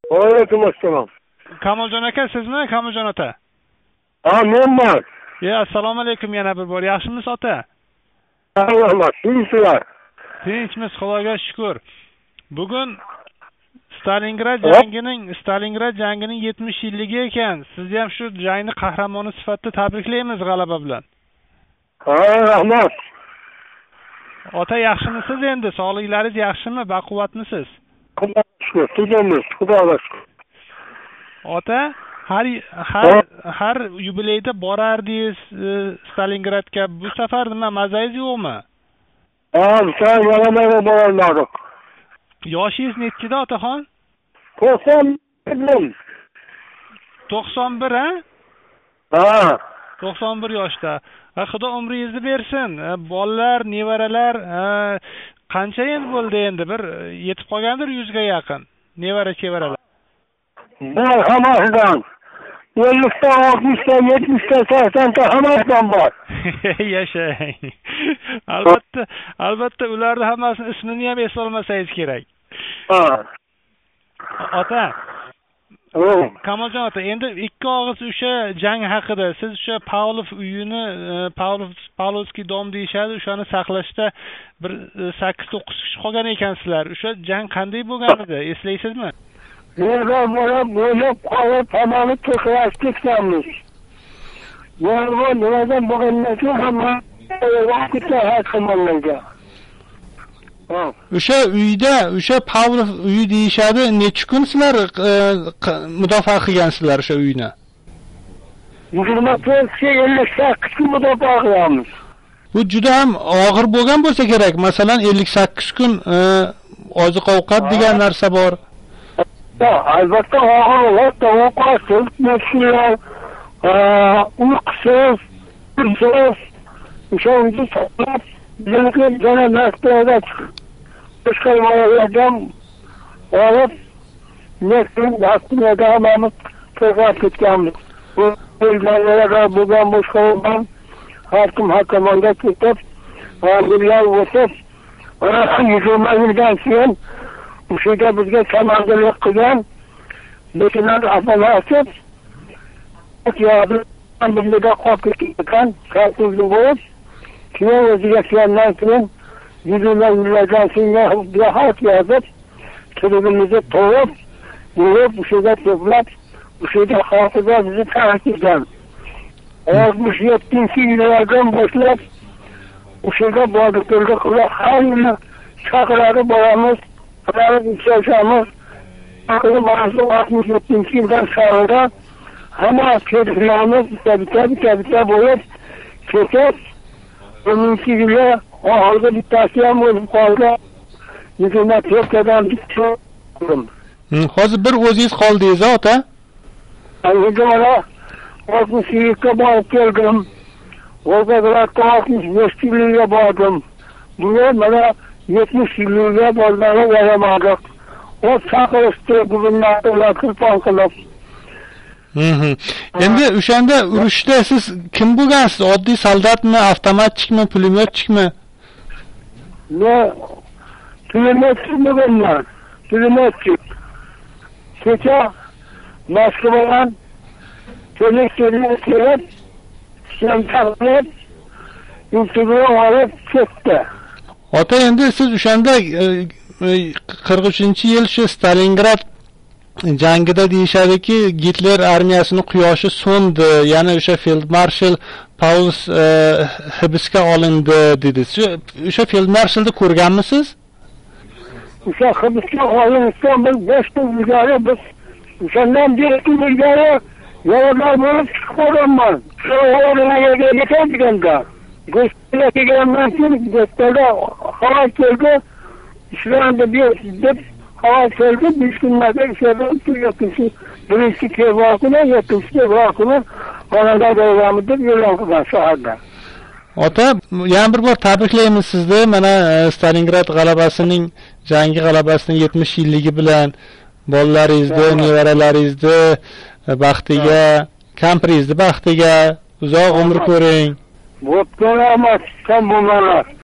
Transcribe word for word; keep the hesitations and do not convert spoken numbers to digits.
Alaykum assalom. Kamoljon aka sizmi? Kamoljon ota. Ha, menman. Ya, assalomu alaykum yana bir bor. Yaxshimisiz ota? Rahmat, sizlar. Tinchmiz, Xudoga shukr. Bugun Stalingrad jangining Stalingrad jangining yetmish yilligi ekan. Sizni ham shu jangni qahramoni sifatida tabriklaymiz g'alaba bilan. Ha, rahmat. Ota yaxshimisiz endi? Sog'liklaringiz yaxshimi? Baquvvatmisiz? Xudoga shukr, tuzamiz, Xudoga shukr. Ota, har har har yubileyda borardingiz Stalingradga. Bu safar nima mazangiz yo'qmi? Ha, sen yalamay borolmadik. Yoshingiz nechida otaxon? to'qson bir. to'qson bir ha? Ha. to'qson bir yoshda. Xudo umringizni bersin. Bolalar, nevaralar qancha endi bo'ldi endi? Bir yetib qolgandir yuzga yaqin. Nevara chevaralar. Bor hammasidan. ellikta, oltmishta, yetmishta, saksonta hammasidan bor. Yashang. Albatta, albatta ularning hammasini ismini ham eslolmasangiz kerak. Ha. Ota. Kamoljon ota, endi ikki og'iz o'sha jang haqida siz o'sha Pavlov uyini, Pavlov Pavlovskiy dom deyshadi, o'shani saqlashda bir sakkiz to'qqiz kishi qolgan ekansizlar. O'sha jang qanday bo'lgan edi? Eslaysizmi? Yerga borib, bo'lib qolib, hammani to'qlashib ketganmiz. Yana nimadan bo'lgandan keyin hamma vaqtga haqqimizga. O'sha uyda, o'sha Pavlov uyi deyshadi, necha kun sizlar mudofaa qilgansizlar o'sha uyni? yigirma to'rt ellik sakkiz kun mudofaa qilamiz. Bu juda ham og'ir bo'lgan bo'lsa kerak. Masalan, ellik sakkiz kun oziq-ovqat degan narsa bor. Albatta og'ir, albatta ovqatsiz, mashinalar, uyqusiz, uysiz, o'sha uyda saqlab, yana narsalarga chiqarmalardan olib, nesin vaqtida hammamiz to'g'rab ketganmiz. Bu o'lganlarga bo'lgan boshqalardan har kim hakamanga ketib, hozirlar o'tib, yigirma yildan keyin o'shada bizga komandirlik qilgan leytenant Afanasyev birga qolib ketgan kartuzli bo'lib, keyin o'ziga kelgandan keyin yigirma yillardan keyin xat yozib, tilimizni to'g'ib, yurib, o'shada to'plab, o'shada xalqqa bizni ta'kidlagan. oltmish yettinchi yillardan boshlab o'shada bordiqlarga qilib, har yili chaqiradi boramiz. Qarab ishlaymiz. Aqli ma'lum oltmish yettinchi yildan sonra hamma kelishlarimiz bitta bitta bitta bo'lib ketib, o'ninchi yili oxirgi bittasi ham o'lib qoldi. yigirma to'rttadan bitta. Hozir bir o'zingiz qoldingiz, ota? Endi mana oltmish yilga borib keldim. Volgogradga oltmish besh yilga bordim. Bugun mana yetmish yilga bormani yaramadik. O chaqirishdi gubernatorlar kirpon qilib. Endi o'shanda urushda siz kim bo'lgansiz? Oddiy soldatmi, avtomatchikmi, pulemyotchikmi? Men pulemyotchik bo'lganman. Pulemyotchik. Kecha Moskvadan telefonni kelib, sen taqlib, yurtga olib ketdi. Ota, endi siz o'shanda qirq uchinchi yil shu Stalingrad jangida deyshadiki, Gitler armiyasining quyoshi so'ndi, ya'ni o'sha feldmarshal Paulus hibsga olindi dedi. O'sha feldmarshalni ko'rganmisiz? O'sha hibsga olinishdan bir besh kun ilgari biz o'shandan beri ilgari yo'llar bo'lib chiqib qolganman. Shu o'rniga yetadigan-da. Go'shtga kelgandan keyin go'shtga xabar keldi. İşlerinde bir dip hava geldi, beş günlerde işlerden tüyatmışı. Birinci kevakına, yetmiş kevakına bana da devamıdır, yollantıdan şahada. Ota, yana bir bor tabriklaymiz sizni. Mana Stalingrad g'alabasining, jangi g'alabasining yetmish yilligi bilan bolalaringizni, nevaralaringizni baxtiga, kampiringizni baxtiga uzoq umr ko'ring. Bo'pti, rahmat, sen bo'lmalar.